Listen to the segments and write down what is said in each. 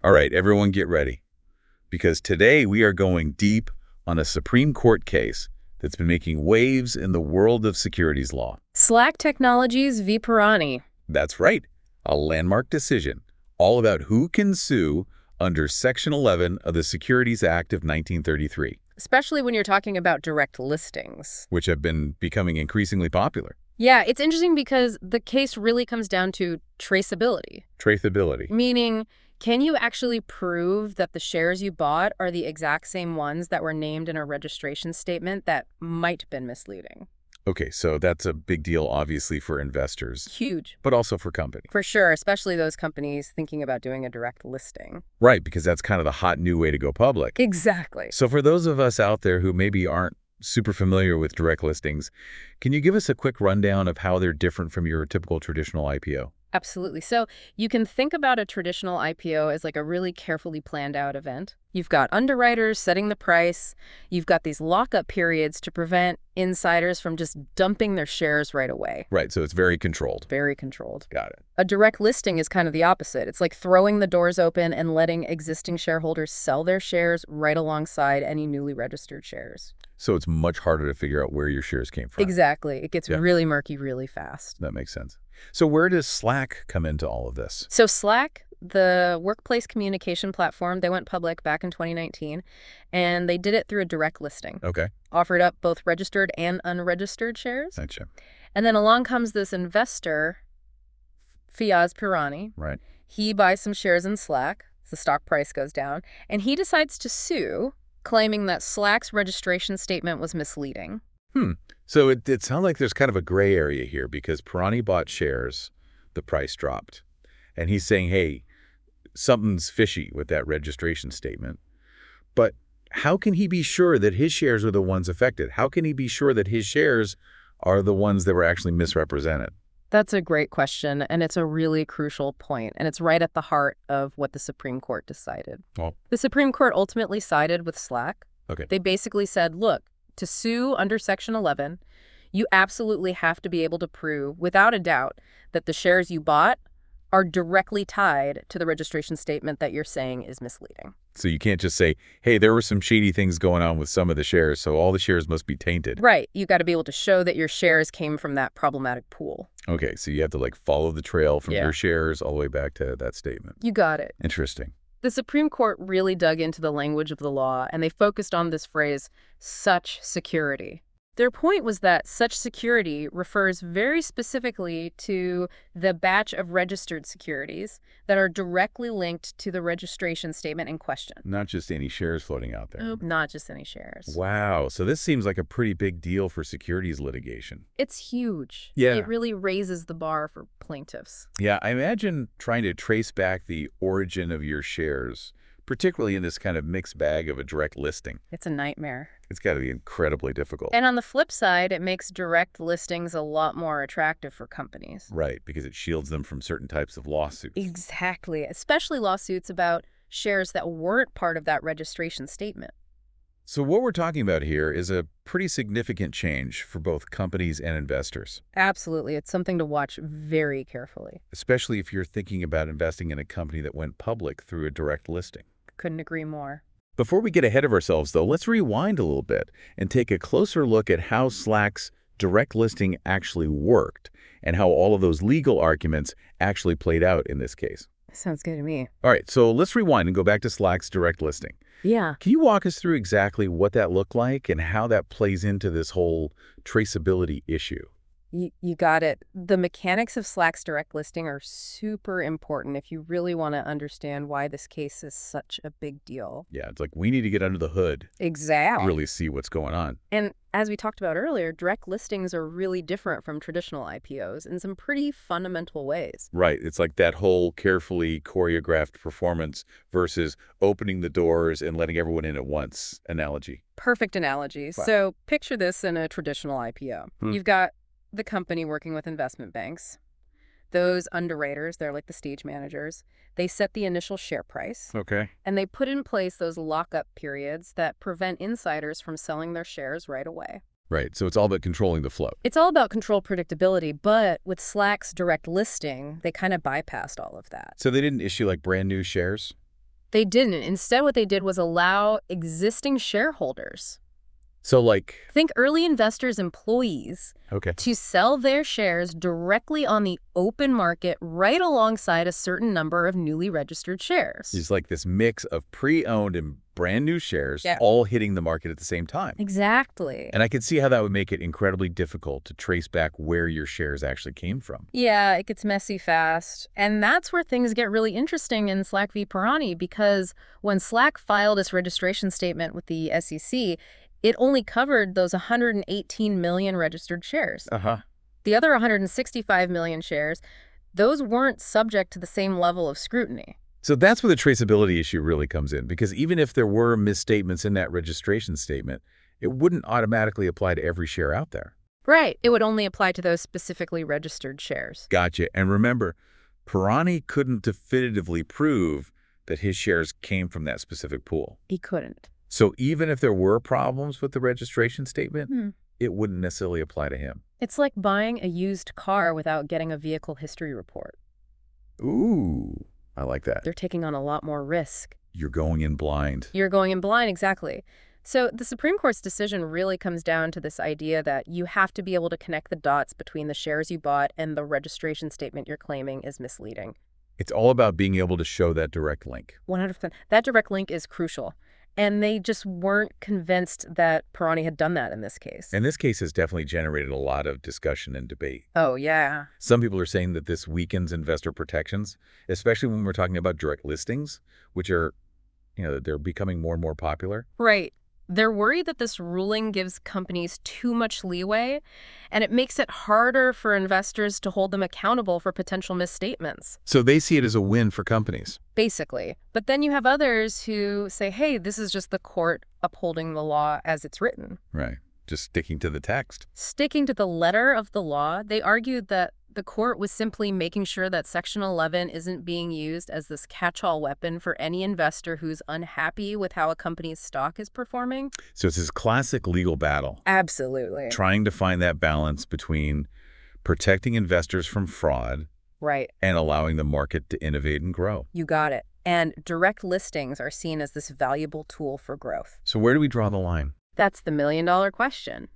All right, everyone get ready, because today we are going deep on a Supreme Court case that's been making waves in the world of securities law. Slack Technologies v. Pirani. That's right, a landmark decision, all about who can sue under Section 11 of the Securities Act of 1933. Especially when you're talking about direct listings. Which have been becoming increasingly popular. Yeah, it's interesting because the case really comes down to traceability. Traceability. Meaning, can you actually prove that the shares you bought are the exact same ones that were named in a registration statement that might have been misleading? Okay, so that's a big deal, obviously, for investors. Huge. But also for companies. For sure, especially those companies thinking about doing a direct listing. Right, because that's kind of the hot new way to go public. Exactly. So for those of us out there who maybe aren't super familiar with direct listings, can you give us a quick rundown of how they're different from your typical traditional IPO? Absolutely. So you can think about a traditional IPO as like a really carefully planned out event. You've got underwriters setting the price. You've got these lockup periods to prevent insiders from just dumping their shares right away. Right, so it's very controlled. Very controlled. Got it. A direct listing is kind of the opposite. It's like throwing the doors open and letting existing shareholders sell their shares right alongside any newly registered shares. So it's much harder to figure out where your shares came from. Exactly. It gets really murky really fast. That makes sense. So where does Slack come into all of this? So Slack, the workplace communication platform, they went public back in 2019, and they did it through a direct listing. Okay. Offered up both registered and unregistered shares. Gotcha. And then along comes this investor, Fiaz Pirani. Right. He buys some shares in Slack. The stock price goes down, and he decides to sue, claiming that Slack's registration statement was misleading. So it sounds like there's kind of a gray area here because Pirani bought shares, the price dropped. And he's saying, hey, something's fishy with that registration statement. But how can he be sure that his shares are the ones affected? How can he be sure that his shares are the ones that were actually misrepresented? That's a great question, and it's a really crucial point, and it's right at the heart of what the Supreme Court decided. Oh. The Supreme Court ultimately sided with Slack. Okay. They basically said, look, to sue under Section 11, you absolutely have to be able to prove, without a doubt, that the shares you bought are directly tied to the registration statement that you're saying is misleading. So you can't just say, hey, there were some shady things going on with some of the shares, so all the shares must be tainted. Right. You got to be able to show that your shares came from that problematic pool. Okay, so you have to follow the trail from your shares all the way back to that statement. You got it. Interesting. The Supreme Court really dug into the language of the law, and they focused on this phrase, such security. Their point was that such security refers very specifically to the batch of registered securities that are directly linked to the registration statement in question. Not just any shares floating out there. Nope, not just any shares. Wow, so this seems like a pretty big deal for securities litigation. It's huge. Yeah. It really raises the bar for plaintiffs. Yeah, I imagine trying to trace back the origin of your shares, particularly in this kind of mixed bag of a direct listing. It's a nightmare. It's got to be incredibly difficult. And on the flip side, it makes direct listings a lot more attractive for companies. Right, because it shields them from certain types of lawsuits. Exactly, especially lawsuits about shares that weren't part of that registration statement. So what we're talking about here is a pretty significant change for both companies and investors. Absolutely. It's something to watch very carefully. Especially if you're thinking about investing in a company that went public through a direct listing. Couldn't agree more. Before we get ahead of ourselves, though, let's rewind a little bit and take a closer look at how Slack's direct listing actually worked and how all of those legal arguments actually played out in this case. Sounds good to me. All right, so let's rewind and go back to Slack's direct listing. Yeah. Can you walk us through exactly what that looked like and how that plays into this whole traceability issue? You got it. The mechanics of Slack's direct listing are super important if you really want to understand why this case is such a big deal. Yeah, it's like we need to get under the hood. Exactly. Really see what's going on. And as we talked about earlier, direct listings are really different from traditional IPOs in some pretty fundamental ways. Right. It's like that whole carefully choreographed performance versus opening the doors and letting everyone in at once analogy. Perfect analogy. Wow. So picture this in a traditional IPO. You've got the company working with investment banks. Those underwriters, they're like the stage managers, they set the initial share price. Okay. And they put in place those lockup periods that prevent insiders from selling their shares right away. Right. So it's all about controlling the flow. It's all about control predictability, but with Slack's direct listing, they kind of bypassed all of that. So they didn't issue brand new shares? They didn't. Instead, what they did was allow existing shareholders, So like, think early investors' employees, okay. to sell their shares directly on the open market right alongside a certain number of newly registered shares. It's like this mix of pre-owned and brand new shares Yeah. all hitting the market at the same time. Exactly. And I could see how that would make it incredibly difficult to trace back where your shares actually came from. Yeah, it gets messy fast. And that's where things get really interesting in Slack v. Pirani, because when Slack filed its registration statement with the SEC, it only covered those 118 million registered shares. Uh-huh. The other 165 million shares, those weren't subject to the same level of scrutiny. So that's where the traceability issue really comes in, because even if there were misstatements in that registration statement, it wouldn't automatically apply to every share out there. Right. It would only apply to those specifically registered shares. Gotcha. And remember, Pirani couldn't definitively prove that his shares came from that specific pool. He couldn't. So even if there were problems with the registration statement, Hmm. it wouldn't necessarily apply to him. It's like buying a used car without getting a vehicle history report. Ooh, I like that. They're taking on a lot more risk. You're going in blind. You're going in blind, exactly. So the Supreme Court's decision really comes down to this idea that you have to be able to connect the dots between the shares you bought and the registration statement you're claiming is misleading. It's all about being able to show that direct link. 100%. That direct link is crucial. And they just weren't convinced that Pirani had done that in this case. And this case has definitely generated a lot of discussion and debate. Oh, yeah. Some people are saying that this weakens investor protections, especially when we're talking about direct listings, which are, they're becoming more and more popular. Right. They're worried that this ruling gives companies too much leeway, and it makes it harder for investors to hold them accountable for potential misstatements. So they see it as a win for companies. Basically. But then you have others who say, hey, this is just the court upholding the law as it's written. Right. Just sticking to the text. Sticking to the letter of the law, they argued that the court was simply making sure that Section 11 isn't being used as this catch-all weapon for any investor who's unhappy with how a company's stock is performing. So it's this classic legal battle. Absolutely. Trying to find that balance between protecting investors from fraud Right. and allowing the market to innovate and grow. You got it. And direct listings are seen as this valuable tool for growth. So where do we draw the line? That's the million-dollar question.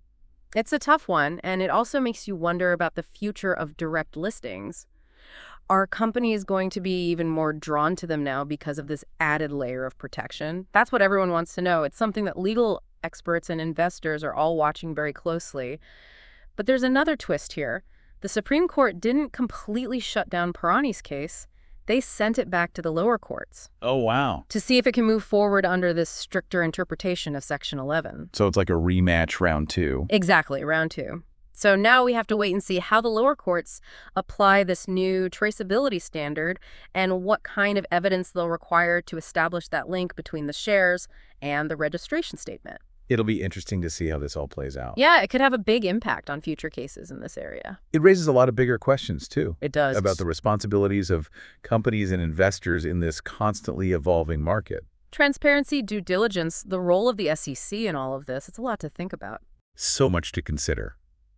It's a tough one, and it also makes you wonder about the future of direct listings. Are companies going to be even more drawn to them now because of this added layer of protection? That's what everyone wants to know. It's something that legal experts and investors are all watching very closely. But there's another twist here. The Supreme Court didn't completely shut down Pirani's case. They sent it back to the lower courts Oh, wow. to see if it can move forward under this stricter interpretation of Section 11. So it's like a rematch round 2. Exactly, round 2. So now we have to wait and see how the lower courts apply this new traceability standard and what kind of evidence they'll require to establish that link between the shares and the registration statement. It'll be interesting to see how this all plays out. Yeah, it could have a big impact on future cases in this area. It raises a lot of bigger questions, too, It does. about the responsibilities of companies and investors in this constantly evolving market. Transparency, due diligence, the role of the SEC in all of this. It's a lot to think about. So much to consider.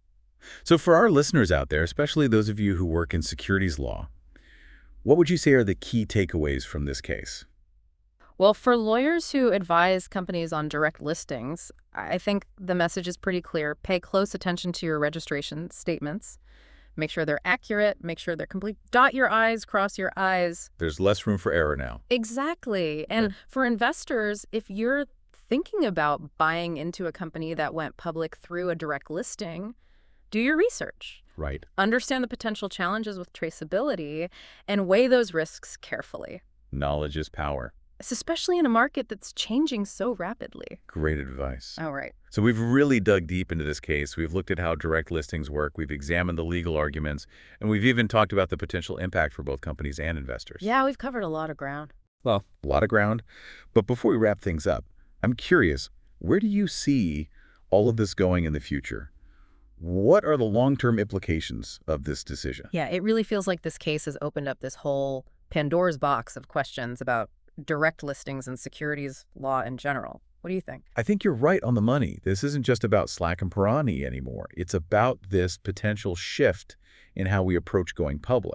So for our listeners out there, especially those of you who work in securities law, what would you say are the key takeaways from this case? Well, for lawyers who advise companies on direct listings, I think the message is pretty clear. Pay close attention to your registration statements. Make sure they're accurate. Make sure they're complete. Dot your I's, cross your I's. There's less room for error now. Exactly. And for investors, if you're thinking about buying into a company that went public through a direct listing, do your research. Right. Understand the potential challenges with traceability and weigh those risks carefully. Knowledge is power. Especially in a market that's changing so rapidly. Great advice. All right. So we've really dug deep into this case. We've looked at how direct listings work. We've examined the legal arguments, and we've even talked about the potential impact for both companies and investors. Yeah, we've covered a lot of ground. Well, a lot of ground. But before we wrap things up, I'm curious, where do you see all of this going in the future? What are the long-term implications of this decision? Yeah, it really feels like this case has opened up this whole Pandora's box of questions about direct listings and securities law in general. What do you think? I think you're right on the money. This isn't just about Slack and Pirani anymore. It's about this potential shift in how we approach going public.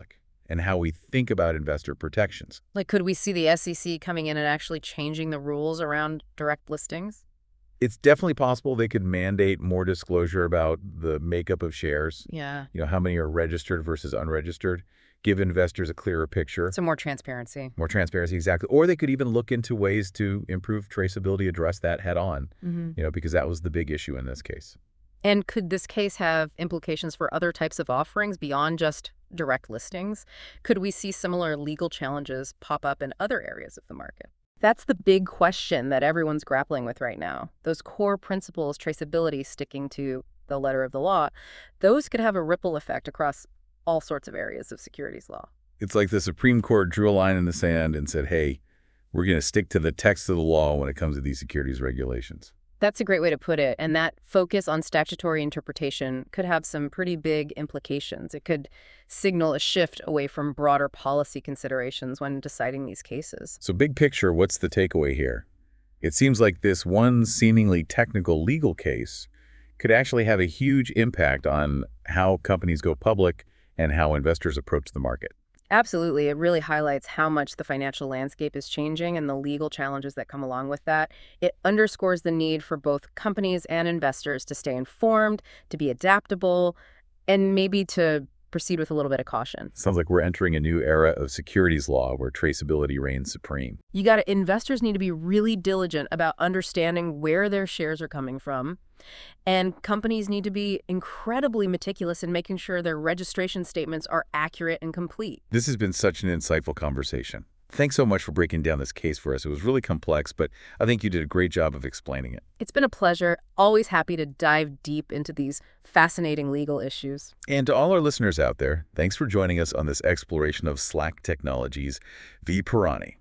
and how we think about investor protections. Like, could we see the SEC coming in and actually changing the rules around direct listings? It's definitely possible they could mandate more disclosure about the makeup of shares, Yeah. how many are registered versus unregistered, give investors a clearer picture. So more transparency. More transparency, exactly. Or they could even look into ways to improve traceability, address that head on, because that was the big issue in this case. And could this case have implications for other types of offerings beyond just direct listings? Could we see similar legal challenges pop up in other areas of the market? That's the big question that everyone's grappling with right now. Those core principles, traceability, sticking to the letter of the law, those could have a ripple effect across all sorts of areas of securities law. It's like the Supreme Court drew a line in the sand and said, hey, we're going to stick to the text of the law when it comes to these securities regulations. That's a great way to put it. And that focus on statutory interpretation could have some pretty big implications. It could signal a shift away from broader policy considerations when deciding these cases. So big picture, what's the takeaway here? It seems like this one seemingly technical legal case could actually have a huge impact on how companies go public and how investors approach the market. Absolutely. It really highlights how much the financial landscape is changing and the legal challenges that come along with that. It underscores the need for both companies and investors to stay informed, to be adaptable, and maybe to proceed with a little bit of caution. Sounds like we're entering a new era of securities law where traceability reigns supreme. Investors need to be really diligent about understanding where their shares are coming from. And companies need to be incredibly meticulous in making sure their registration statements are accurate and complete. This has been such an insightful conversation. Thanks so much for breaking down this case for us. It was really complex, but I think you did a great job of explaining it. It's been a pleasure. Always happy to dive deep into these fascinating legal issues. And to all our listeners out there, thanks for joining us on this exploration of Slack Technologies v. Pirani.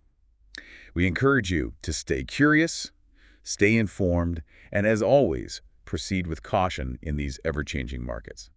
We encourage you to stay curious, stay informed, and as always, proceed with caution in these ever-changing markets.